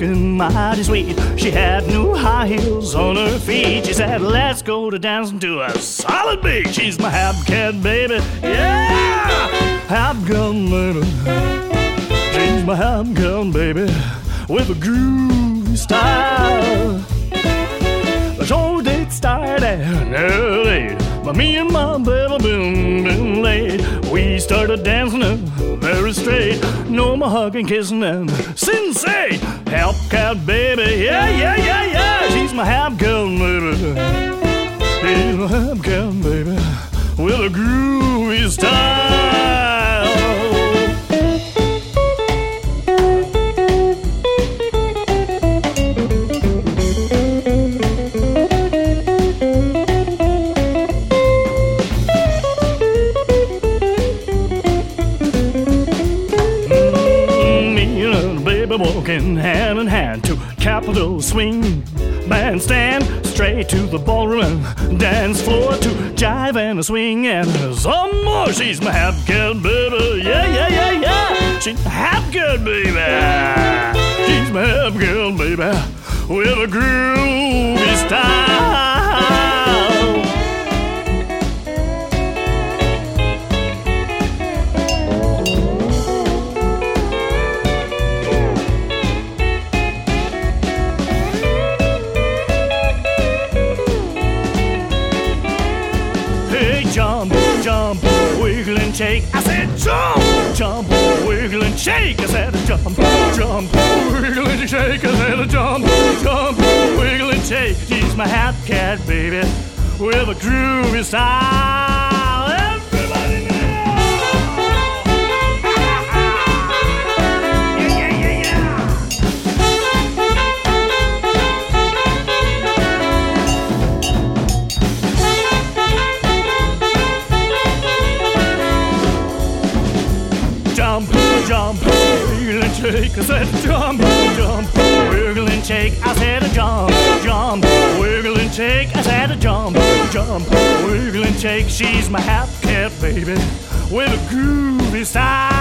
looking mighty sweet. She had new high heels on her feet. She said, let's go to dancing to a solid beat. She's my Hopcat baby, yeah! Hopgun baby. She's my Hopgun baby with a groovy style. The show did start at early, but me and my baby been late. We started dancing up very straight. No more hugging, kissing, and sensei. Hopcat baby, yeah, yeah, yeah, yeah. She's my Hopcat baby. She's my Hopcat baby with a groovy style. Walking hand in hand to Capitol Swing Bandstand, straight to the ballroom and dance floor to jive and a swing and some more. She's my Hopcat baby, yeah, yeah, yeah, yeah. She's my Hopcat baby. She's my Hopcat baby with a groovy style. Jump, jump, wiggle and shake. I said jump, jump, wiggle and shake. I said jump, jump, wiggle and shake. I said jump, jump, wiggle and shake. She's my Hopcat baby with a groovy style. Everybody now! Yeah, yeah, yeah, yeah. Jump, jump, wiggle and shake. I said jump, jump, wiggle and shake. I said jump, jump, wiggle and shake. I said jump, jump, wiggle and shake. She's my Hopcat baby with a groovy style.